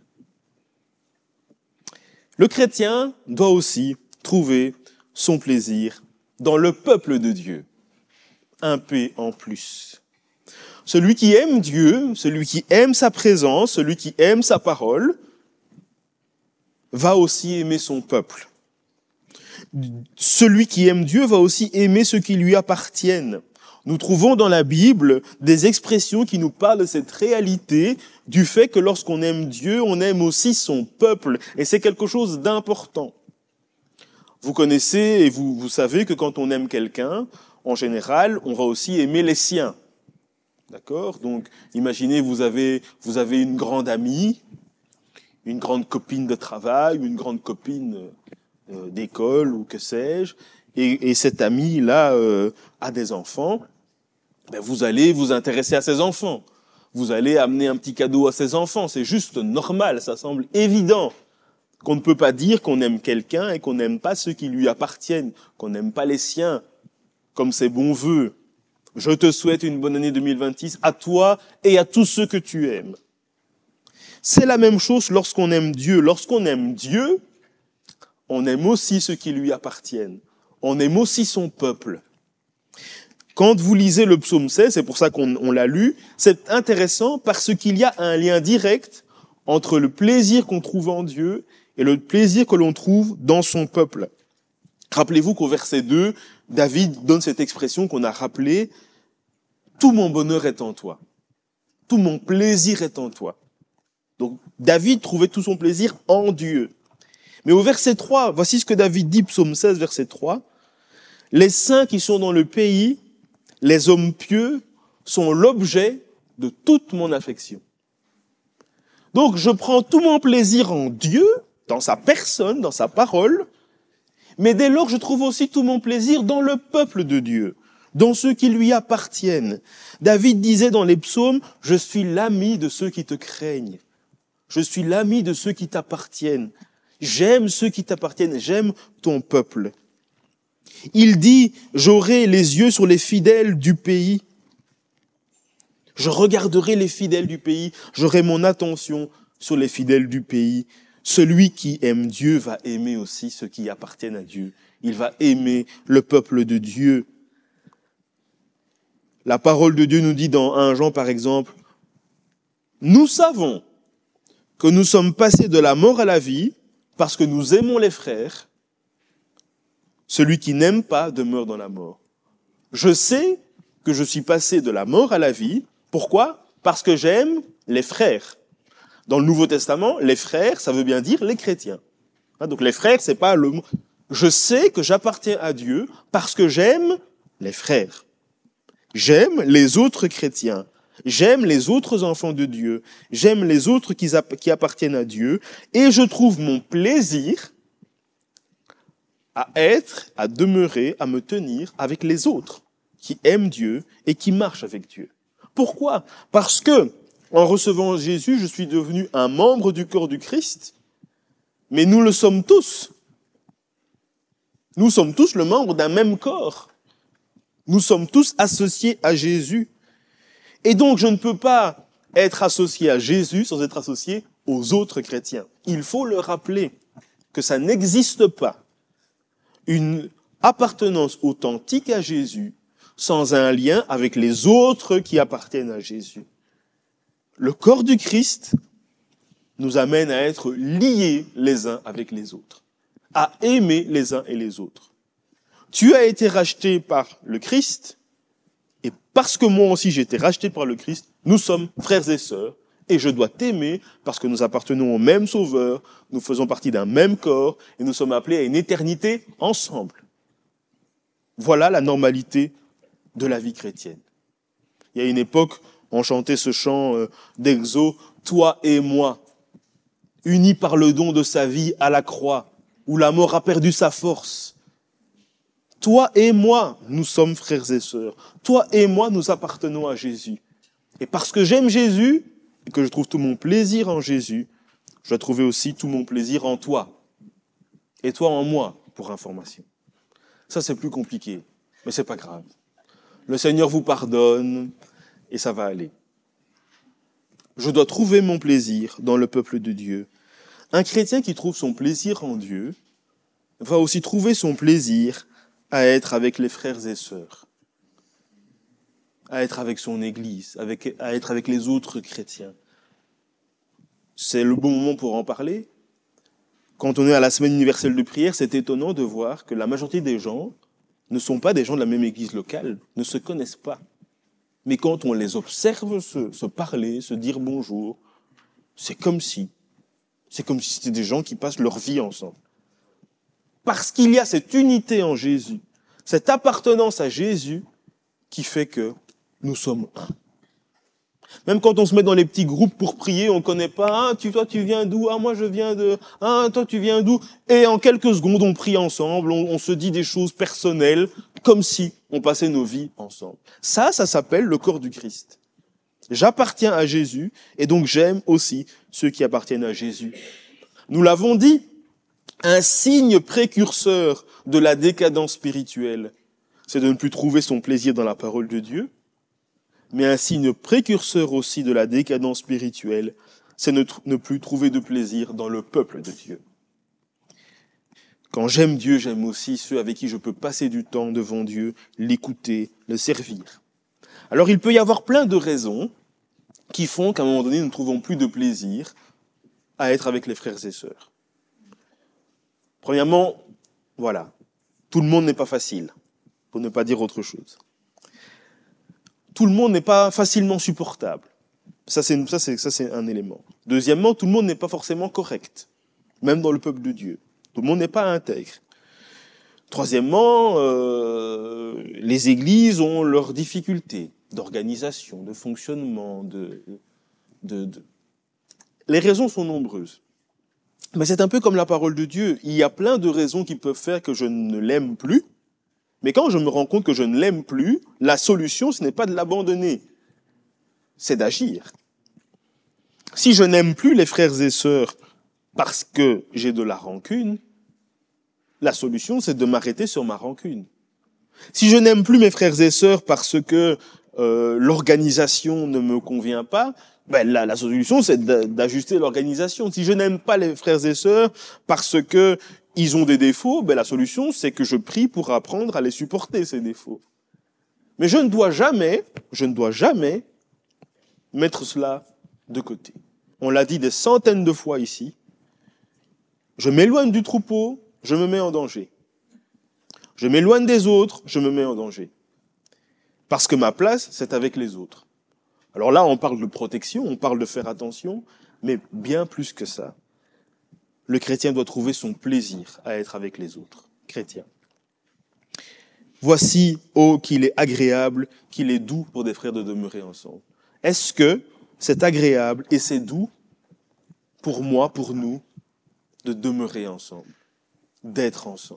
Le chrétien doit aussi trouver son plaisir dans le peuple de Dieu. Un P en plus. Celui qui aime Dieu, celui qui aime sa présence, celui qui aime sa parole, va aussi aimer son peuple. Celui qui aime Dieu va aussi aimer ceux qui lui appartiennent. Nous trouvons dans la Bible des expressions qui nous parlent de cette réalité du fait que lorsqu'on aime Dieu, on aime aussi son peuple. Et c'est quelque chose d'important. Vous connaissez et vous, vous savez que quand on aime quelqu'un, en général, on va aussi aimer les siens. D'accord ? Donc, imaginez, vous avez, vous avez une grande amie, une grande copine de travail, une grande copine euh, d'école ou que sais-je, et, et cette amie-là euh, a des enfants, ben vous allez vous intéresser à ses enfants. Vous allez amener un petit cadeau à ses enfants. C'est juste normal, ça semble évident qu'on ne peut pas dire qu'on aime quelqu'un et qu'on n'aime pas ceux qui lui appartiennent, qu'on n'aime pas les siens, comme ses bons vœux. Je te souhaite une bonne année deux mille vingt-six à toi et à tous ceux que tu aimes. C'est la même chose lorsqu'on aime Dieu. Lorsqu'on aime Dieu, on aime aussi ceux qui lui appartiennent. On aime aussi son peuple. Quand vous lisez le psaume seize, c'est pour ça qu'on on l'a lu, c'est intéressant parce qu'il y a un lien direct entre le plaisir qu'on trouve en Dieu et le plaisir que l'on trouve dans son peuple. Rappelez-vous qu'au verset deux, David donne cette expression qu'on a rappelée, « Tout mon bonheur est en toi. Tout mon plaisir est en toi. » Donc David trouvait tout son plaisir en Dieu. Mais au verset trois, voici ce que David dit, psaume seize, verset trois. « Les saints qui sont dans le pays, les hommes pieux, sont l'objet de toute mon affection. » Donc je prends tout mon plaisir en Dieu, dans sa personne, dans sa parole, mais dès lors je trouve aussi tout mon plaisir dans le peuple de Dieu, dans ceux qui lui appartiennent. David disait dans les psaumes, « Je suis l'ami de ceux qui te craignent. Je suis l'ami de ceux qui t'appartiennent. J'aime ceux qui t'appartiennent, j'aime ton peuple. » Il dit, « J'aurai les yeux sur les fidèles du pays. Je regarderai les fidèles du pays, j'aurai mon attention sur les fidèles du pays. Celui qui aime Dieu va aimer aussi ceux qui appartiennent à Dieu. Il va aimer le peuple de Dieu. » La parole de Dieu nous dit dans un Jean, par exemple, « Nous savons que nous sommes passés de la mort à la vie parce que nous aimons les frères. Celui qui n'aime pas demeure dans la mort. Je sais que je suis passé de la mort à la vie. Pourquoi ? Parce que j'aime les frères. » Dans le Nouveau Testament, les frères, ça veut bien dire les chrétiens. Donc les frères, c'est pas le mot. Je sais que j'appartiens à Dieu parce que j'aime les frères. J'aime les autres chrétiens. J'aime les autres enfants de Dieu. J'aime les autres qui, qui appartiennent à Dieu. Et je trouve mon plaisir à être, à demeurer, à me tenir avec les autres qui aiment Dieu et qui marchent avec Dieu. Pourquoi ? Parce que, en recevant Jésus, je suis devenu un membre du corps du Christ, mais nous le sommes tous. Nous sommes tous le membre d'un même corps. Nous sommes tous associés à Jésus. Et donc, je ne peux pas être associé à Jésus sans être associé aux autres chrétiens. Il faut le rappeler que ça n'existe pas une appartenance authentique à Jésus sans un lien avec les autres qui appartiennent à Jésus. Le corps du Christ nous amène à être liés les uns avec les autres, à aimer les uns et les autres. Tu as été racheté par le Christ, et parce que moi aussi j'ai été racheté par le Christ, nous sommes frères et sœurs, et je dois t'aimer parce que nous appartenons au même Sauveur, nous faisons partie d'un même corps, et nous sommes appelés à une éternité ensemble. Voilà la normalité de la vie chrétienne. Il y a une époque, on chantait ce chant euh, d'Exo, « Toi et moi, unis par le don de sa vie à la croix, où la mort a perdu sa force. Toi et moi, nous sommes frères et sœurs. Toi et moi, nous appartenons à Jésus. Et parce que j'aime Jésus, et que je trouve tout mon plaisir en Jésus, je dois trouver aussi tout mon plaisir en toi. Et toi en moi, pour information. Ça, c'est plus compliqué, mais c'est pas grave. Le Seigneur vous pardonne, et ça va aller. Je dois trouver mon plaisir dans le peuple de Dieu. Un chrétien qui trouve son plaisir en Dieu va aussi trouver son plaisir à être avec les frères et sœurs, à être avec son Église, avec, à être avec les autres chrétiens. C'est le bon moment pour en parler. Quand on est à la semaine universelle de prière, c'est étonnant de voir que la majorité des gens ne sont pas des gens de la même église locale, ne se connaissent pas. Mais quand on les observe se, se parler, se dire bonjour, c'est comme si, c'est comme si c'était des gens qui passent leur vie ensemble. Parce qu'il y a cette unité en Jésus, cette appartenance à Jésus qui fait que nous sommes un. Même quand on se met dans les petits groupes pour prier, on ne connaît pas, ah, tu, toi tu viens d'où, ah moi je viens de, ah toi tu viens d'où, et en quelques secondes on prie ensemble, on, on se dit des choses personnelles, comme si on passait nos vies ensemble. Ça, ça s'appelle le corps du Christ. J'appartiens à Jésus, et donc j'aime aussi ceux qui appartiennent à Jésus. Nous l'avons dit, un signe précurseur de la décadence spirituelle, c'est de ne plus trouver son plaisir dans la parole de Dieu, mais un signe précurseur aussi de la décadence spirituelle, c'est ne, ne plus trouver de plaisir dans le peuple de Dieu. Quand j'aime Dieu, j'aime aussi ceux avec qui je peux passer du temps devant Dieu, l'écouter, le servir. Alors il peut y avoir plein de raisons qui font qu'à un moment donné, nous ne trouvons plus de plaisir à être avec les frères et sœurs. Premièrement, voilà, tout le monde n'est pas facile. pour ne pas dire autre chose. Tout le monde n'est pas facilement supportable. Ça c'est, ça, c'est, ça, c'est un élément. Deuxièmement, tout le monde n'est pas forcément correct, même dans le peuple de Dieu. Tout le monde n'est pas intègre. Troisièmement, euh, les églises ont leurs difficultés d'organisation, de fonctionnement, de, de, de... Les raisons sont nombreuses. Mais c'est un peu comme la parole de Dieu. Il y a plein de raisons qui peuvent faire que je ne l'aime plus. Mais quand je me rends compte que je ne l'aime plus, la solution, ce n'est pas de l'abandonner, c'est d'agir. Si je n'aime plus les frères et sœurs parce que j'ai de la rancune, la solution, c'est de m'arrêter sur ma rancune. Si je n'aime plus mes frères et sœurs parce que euh, l'organisation ne me convient pas, ben la, la solution, c'est d'ajuster l'organisation. Si je n'aime pas les frères et sœurs parce que ils ont des défauts, ben la solution, c'est que je prie pour apprendre à les supporter, ces défauts. Mais je ne dois jamais, je ne dois jamais mettre cela de côté. On l'a dit des centaines de fois ici. Je m'éloigne du troupeau, je me mets en danger. Je m'éloigne des autres, je me mets en danger. Parce que ma place, c'est avec les autres. Alors là, on parle de protection, on parle de faire attention, mais bien plus que ça. Le chrétien doit trouver son plaisir à être avec les autres chrétiens. Voici, oh, qu'il est agréable, qu'il est doux pour des frères de demeurer ensemble. Est-ce que c'est agréable et c'est doux pour moi, pour nous, de demeurer ensemble, d'être ensemble?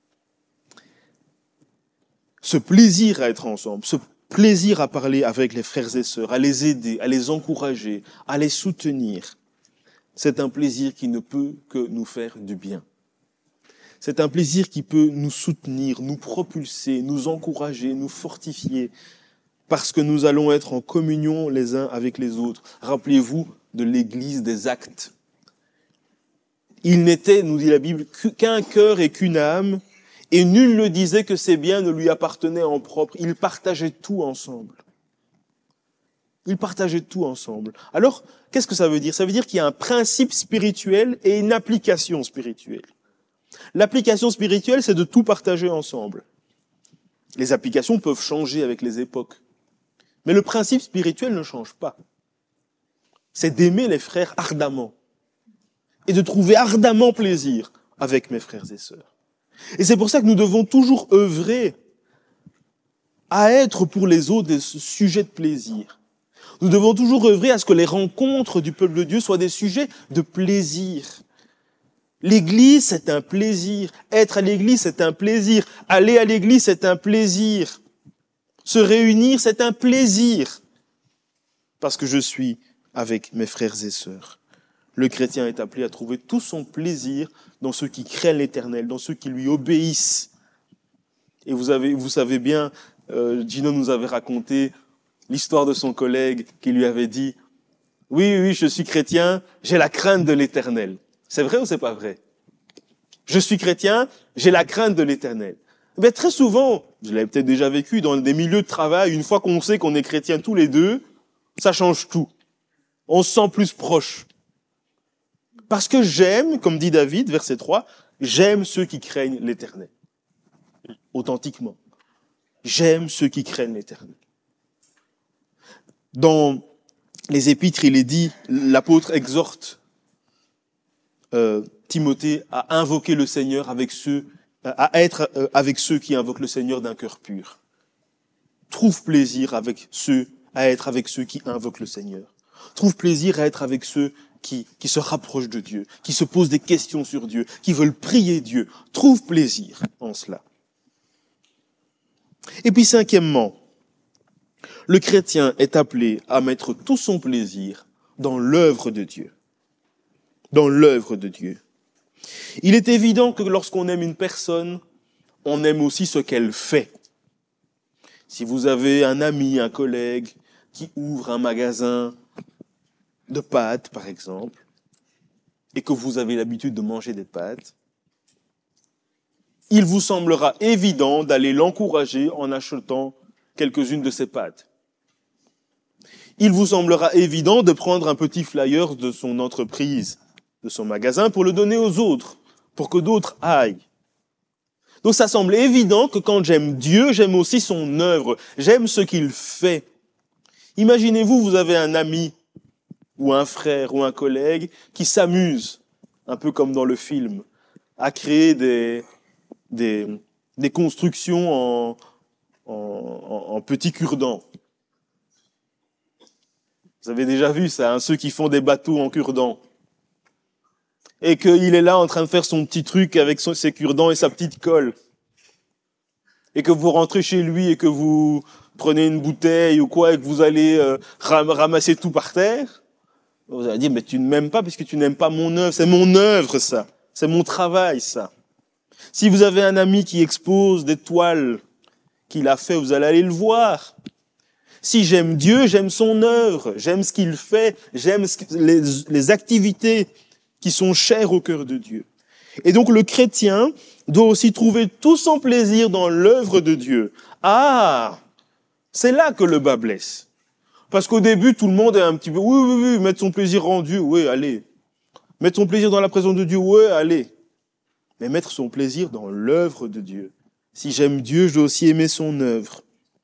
Ce plaisir à être ensemble, ce plaisir à parler avec les frères et sœurs, à les aider, à les encourager, à les soutenir, c'est un plaisir qui ne peut que nous faire du bien. C'est un plaisir qui peut nous soutenir, nous propulser, nous encourager, nous fortifier, parce que nous allons être en communion les uns avec les autres. Rappelez-vous de l'Église des Actes. Il n'était, nous dit la Bible, qu'un cœur et qu'une âme, et nul ne disait que ses biens ne lui appartenaient en propre. Ils partageaient tout ensemble. Ils partageaient tout ensemble. Alors, qu'est-ce que ça veut dire? Ça veut dire qu'il y a un principe spirituel et une application spirituelle. L'application spirituelle, c'est de tout partager ensemble. Les applications peuvent changer avec les époques. Mais le principe spirituel ne change pas. C'est d'aimer les frères ardemment. Et de trouver ardemment plaisir avec mes frères et sœurs. Et c'est pour ça que nous devons toujours œuvrer à être pour les autres des sujets de plaisir. Nous devons toujours œuvrer à ce que les rencontres du peuple de Dieu soient des sujets de plaisir. L'église, c'est un plaisir. Être à l'église, c'est un plaisir. Aller à l'église, c'est un plaisir. Se réunir, c'est un plaisir. Parce que je suis avec mes frères et sœurs. Le chrétien est appelé à trouver tout son plaisir dans ceux qui craignent l'Éternel, dans ceux qui lui obéissent. Et vous avez, vous savez bien, euh, Gino nous avait raconté l'histoire de son collègue qui lui avait dit « Oui, oui, je suis chrétien, j'ai la crainte de l'Éternel. » C'est vrai ou c'est pas vrai? Je suis chrétien, j'ai la crainte de l'Éternel. Mais très souvent, je l'avais peut-être déjà vécu, dans des milieux de travail, une fois qu'on sait qu'on est chrétien tous les deux, ça change tout. On se sent plus proche. Parce que j'aime, comme dit David, verset trois, j'aime ceux qui craignent l'Éternel. Authentiquement. J'aime ceux qui craignent l'Éternel. Dans les épîtres, il est dit, l'apôtre exhorte euh, Timothée à invoquer le Seigneur avec ceux, à être euh, avec ceux qui invoquent le Seigneur d'un cœur pur. Trouve plaisir avec ceux, à être avec ceux qui invoquent le Seigneur. Trouve plaisir à être avec ceux qui, qui se rapprochent de Dieu, qui se posent des questions sur Dieu, qui veulent prier Dieu. Trouve plaisir en cela. Et puis cinquièmement, le chrétien est appelé à mettre tout son plaisir dans l'œuvre de Dieu. Dans l'œuvre de Dieu. Il est évident que lorsqu'on aime une personne, on aime aussi ce qu'elle fait. Si vous avez un ami, un collègue qui ouvre un magasin de pâtes, par exemple, et que vous avez l'habitude de manger des pâtes, il vous semblera évident d'aller l'encourager en achetant quelques-unes de ces pâtes. Il vous semblera évident de prendre un petit flyer de son entreprise, de son magasin, pour le donner aux autres, pour que d'autres aillent. Donc ça semble évident que quand j'aime Dieu, j'aime aussi son œuvre, j'aime ce qu'il fait. Imaginez-vous, vous avez un ami ou un frère ou un collègue qui s'amuse, un peu comme dans le film, à créer des, des, des constructions en, en, en, en petits cure-dents. Vous avez déjà vu ça, hein, ceux qui font des bateaux en cure-dents. Et qu'il est là en train de faire son petit truc avec son, ses cure-dents et sa petite colle. Et que vous rentrez chez lui et que vous prenez une bouteille ou quoi et que vous allez euh, ram- ramasser tout par terre. Vous allez dire, mais tu ne m'aimes pas parce que tu n'aimes pas mon œuvre. C'est mon œuvre, ça. C'est mon travail, ça. Si vous avez un ami qui expose des toiles qu'il a fait, vous allez aller le voir. Si j'aime Dieu, j'aime son œuvre, j'aime ce qu'il fait, j'aime ce que, les, les activités qui sont chères au cœur de Dieu. Et donc le chrétien doit aussi trouver tout son plaisir dans l'œuvre de Dieu. Ah, c'est là que le bas blesse. Parce qu'au début, tout le monde est un petit peu, oui, oui, oui, mettre son plaisir en Dieu, oui, allez. Mettre son plaisir dans la présence de Dieu, oui, allez. Mais mettre son plaisir dans l'œuvre de Dieu. Si j'aime Dieu, je dois aussi aimer son œuvre.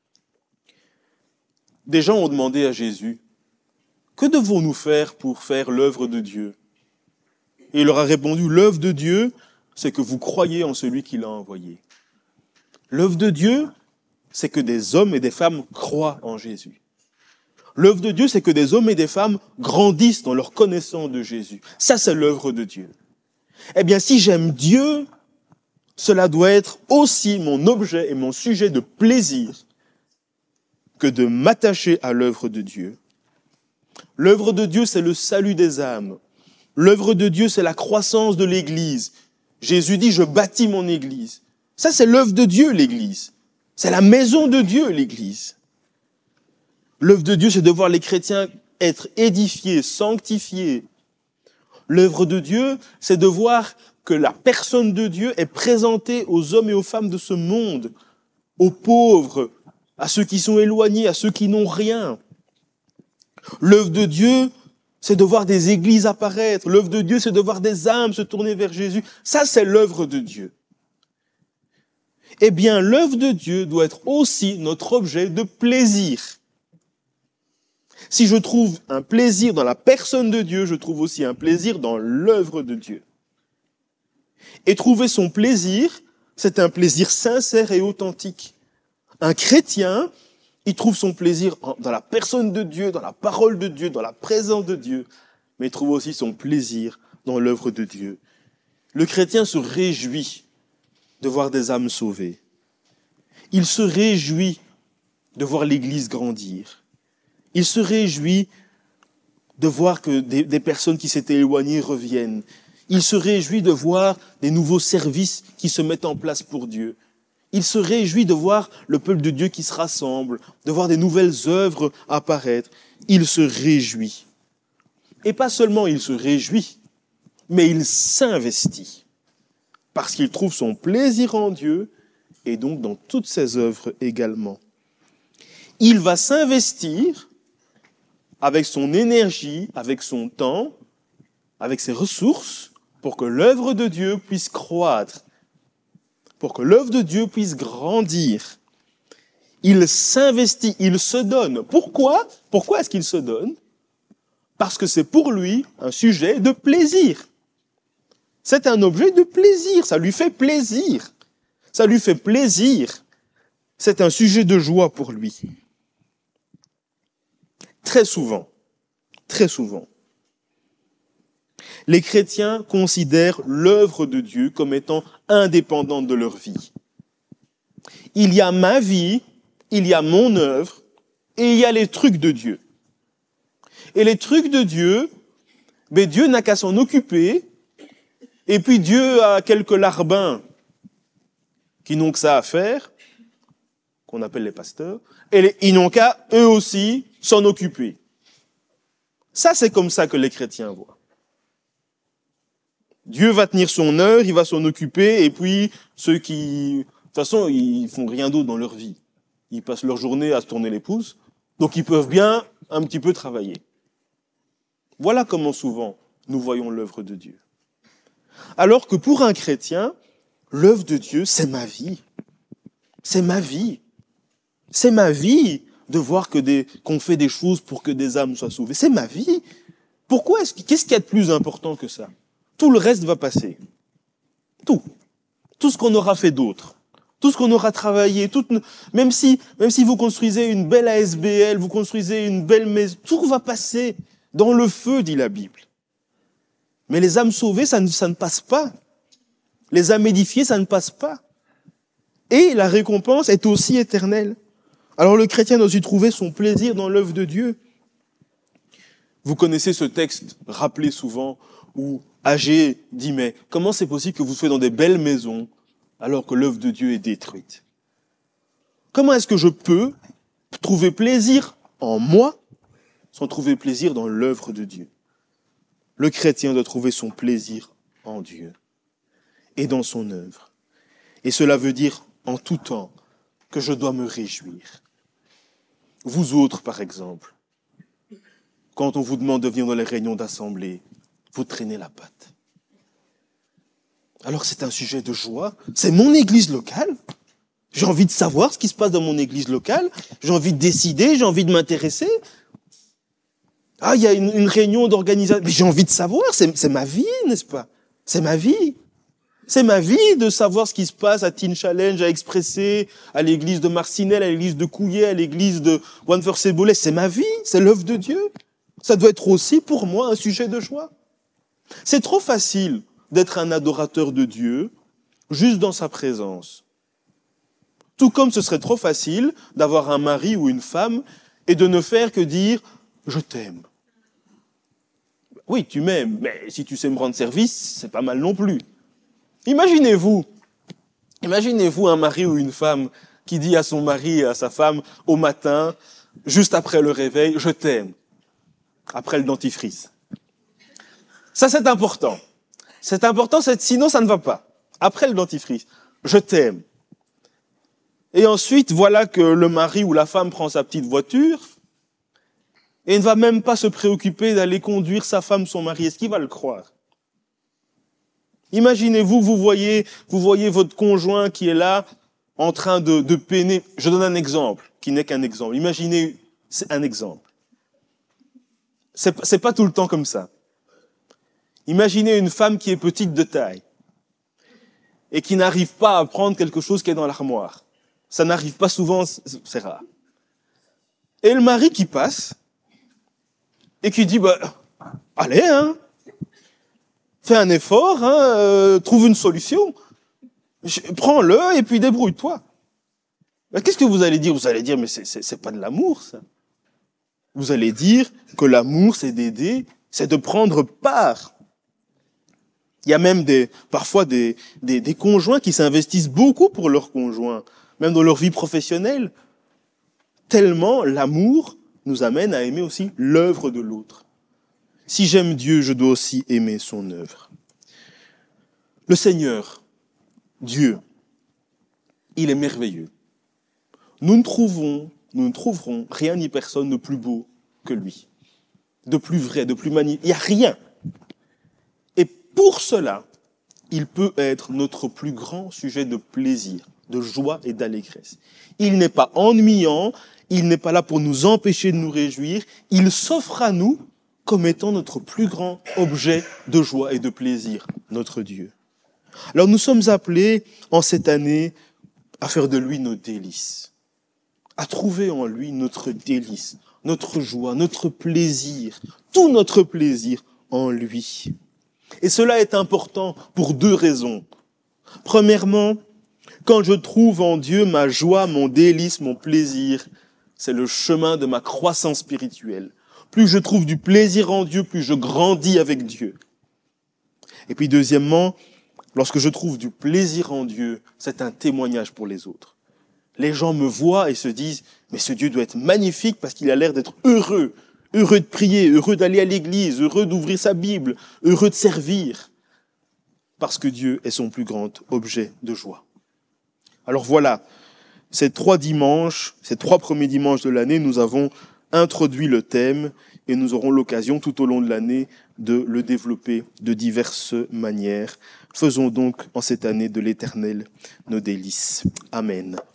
Des gens ont demandé à Jésus, que devons-nous faire pour faire l'œuvre de Dieu? Et il leur a répondu, l'œuvre de Dieu, c'est que vous croyez en celui qui l'a envoyé. L'œuvre de Dieu, c'est que des hommes et des femmes croient en Jésus. L'œuvre de Dieu, c'est que des hommes et des femmes grandissent dans leur connaissance de Jésus. Ça, c'est l'œuvre de Dieu. Eh bien, si j'aime Dieu, cela doit être aussi mon objet et mon sujet de plaisir que de m'attacher à l'œuvre de Dieu. L'œuvre de Dieu, c'est le salut des âmes. L'œuvre de Dieu, c'est la croissance de l'Église. Jésus dit, je bâtis mon Église. Ça, c'est l'œuvre de Dieu, l'Église. C'est la maison de Dieu, l'Église. L'œuvre de Dieu, c'est de voir les chrétiens être édifiés, sanctifiés. L'œuvre de Dieu, c'est de voir que la personne de Dieu est présentée aux hommes et aux femmes de ce monde, aux pauvres, à ceux qui sont éloignés, à ceux qui n'ont rien. L'œuvre de Dieu, c'est de voir des églises apparaître. L'œuvre de Dieu, c'est de voir des âmes se tourner vers Jésus. Ça, c'est l'œuvre de Dieu. Eh bien, l'œuvre de Dieu doit être aussi notre objet de plaisir. Si je trouve un plaisir dans la personne de Dieu, je trouve aussi un plaisir dans l'œuvre de Dieu. Et trouver son plaisir, c'est un plaisir sincère et authentique. Un chrétien, il trouve son plaisir dans la personne de Dieu, dans la parole de Dieu, dans la présence de Dieu, mais il trouve aussi son plaisir dans l'œuvre de Dieu. Le chrétien se réjouit de voir des âmes sauvées. Il se réjouit de voir l'Église grandir. Il se réjouit de voir que des, des personnes qui s'étaient éloignées reviennent. Il se réjouit de voir des nouveaux services qui se mettent en place pour Dieu. Il se réjouit de voir le peuple de Dieu qui se rassemble, de voir des nouvelles œuvres apparaître. Il se réjouit. Et pas seulement il se réjouit, mais il s'investit. Parce qu'il trouve son plaisir en Dieu et donc dans toutes ses œuvres également. Il va s'investir avec son énergie, avec son temps, avec ses ressources, pour que l'œuvre de Dieu puisse croître, pour que l'œuvre de Dieu puisse grandir. Il s'investit, il se donne. Pourquoi ? Pourquoi est-ce qu'il se donne ? Parce que c'est pour lui un sujet de plaisir. C'est un objet de plaisir, ça lui fait plaisir. Ça lui fait plaisir. C'est un sujet de joie pour lui. Très souvent, très souvent, les chrétiens considèrent l'œuvre de Dieu comme étant indépendante de leur vie. Il y a ma vie, il y a mon œuvre, et il y a les trucs de Dieu. Et les trucs de Dieu, ben Dieu n'a qu'à s'en occuper, et puis Dieu a quelques larbins qui n'ont que ça à faire, qu'on appelle les pasteurs, et les, ils n'ont qu'à, eux aussi, s'en occuper. Ça, c'est comme ça que les chrétiens voient. Dieu va tenir son heure, il va s'en occuper, et puis ceux qui... De toute façon, ils font rien d'autre dans leur vie. Ils passent leur journée à se tourner les pouces, donc ils peuvent bien un petit peu travailler. Voilà comment souvent nous voyons l'œuvre de Dieu. Alors que pour un chrétien, L'œuvre de Dieu, c'est ma vie. C'est ma vie. C'est ma vie de voir que des, qu'on fait des choses pour que des âmes soient sauvées. C'est ma vie. Pourquoi est-ce, qu'est-ce qu'il y a de plus important que ça? Tout le reste va passer. Tout. Tout ce qu'on aura fait d'autre. Tout ce qu'on aura travaillé. Tout, même si, même si vous construisez une belle A S B L, vous construisez une belle maison, tout va passer dans le feu, dit la Bible. Mais les âmes sauvées, ça ne, ça ne passe pas. Les âmes édifiées, ça ne passe pas. Et la récompense est aussi éternelle. Alors le chrétien doit y trouver son plaisir dans l'œuvre de Dieu. Vous connaissez ce texte, rappelé souvent, où Agé dit, mais comment c'est possible que vous soyez dans des belles maisons alors que l'œuvre de Dieu est détruite? Comment est-ce que je peux trouver plaisir en moi sans trouver plaisir dans l'œuvre de Dieu? Le chrétien doit trouver son plaisir en Dieu et dans son œuvre. Et cela veut dire en tout temps que je dois me réjouir. Vous autres, par exemple, quand on vous demande de venir dans les réunions d'assemblée, vous traînez la patte. Alors c'est un sujet de joie. C'est mon église locale. J'ai envie de savoir ce qui se passe dans mon église locale. J'ai envie de décider, j'ai envie de m'intéresser. Ah, il y a une, une réunion d'organisation. Mais j'ai envie de savoir, c'est, c'est ma vie, n'est-ce pas? C'est ma vie. C'est ma vie de savoir ce qui se passe à Teen Challenge, à Expressé, à l'église de Marcinelle, à l'église de Couillet, à l'église de Wanfer-Séboulé. C'est ma vie, c'est l'œuvre de Dieu. Ça doit être aussi pour moi un sujet de joie. C'est trop facile d'être un adorateur de Dieu juste dans sa présence. Tout comme ce serait trop facile d'avoir un mari ou une femme et de ne faire que dire « je t'aime ». Oui, tu m'aimes, mais si tu sais me rendre service, c'est pas mal non plus. Imaginez-vous, imaginez-vous un mari ou une femme qui dit à son mari et à sa femme au matin, juste après le réveil, « je t'aime », après le dentifrice. Ça, c'est important. C'est important, c'est, sinon ça ne va pas. Après le dentifrice, « je t'aime ». Et ensuite, voilà que le mari ou la femme prend sa petite voiture et ne va même pas se préoccuper d'aller conduire sa femme, son mari. Est-ce qu'il va le croire? Imaginez-vous, vous voyez, vous voyez votre conjoint qui est là, en train de, de peiner. Je donne un exemple, qui n'est qu'un exemple. Imaginez, c'est un exemple. C'est, c'est pas tout le temps comme ça. Imaginez une femme qui est petite de taille et qui n'arrive pas à prendre quelque chose qui est dans l'armoire. Ça n'arrive pas souvent, c'est rare. Et le mari qui passe et qui dit, bah, allez, hein, fais un effort, hein, euh, trouve une solution, prends-le et puis débrouille-toi. Ben, qu'est-ce que vous allez dire? Vous allez dire, mais c'est, c'est, c'est pas de l'amour, ça. Vous allez dire que l'amour, c'est d'aider, c'est de prendre part. Il y a même des, parfois des, des, des conjoints qui s'investissent beaucoup pour leur conjoint, même dans leur vie professionnelle. Tellement l'amour nous amène à aimer aussi l'œuvre de l'autre. Si j'aime Dieu, je dois aussi aimer son œuvre. Le Seigneur, Dieu, il est merveilleux. Nous ne trouvons, nous ne trouverons rien ni personne de plus beau que lui, de plus vrai, de plus magnifique. Il n'y a rien. Et pour cela, il peut être notre plus grand sujet de plaisir, de joie et d'allégresse. Il n'est pas ennuyant, il n'est pas là pour nous empêcher de nous réjouir, il s'offre à nous comme étant notre plus grand objet de joie et de plaisir, notre Dieu. Alors nous sommes appelés en cette année à faire de lui nos délices, à trouver en lui notre délice, notre joie, notre plaisir, tout notre plaisir en lui. Et cela est important pour deux raisons. Premièrement, quand je trouve en Dieu ma joie, mon délice, mon plaisir, c'est le chemin de ma croissance spirituelle. Plus je trouve du plaisir en Dieu, plus je grandis avec Dieu. Et puis deuxièmement, lorsque je trouve du plaisir en Dieu, c'est un témoignage pour les autres. Les gens me voient et se disent, mais ce Dieu doit être magnifique parce qu'il a l'air d'être heureux, heureux de prier, heureux d'aller à l'église, heureux d'ouvrir sa Bible, heureux de servir, parce que Dieu est son plus grand objet de joie. Alors voilà, ces trois dimanches, ces trois premiers dimanches de l'année, nous avons introduit le thème et nous aurons l'occasion tout au long de l'année de le développer de diverses manières. Faisons donc en cette année de l'Éternel nos délices. Amen.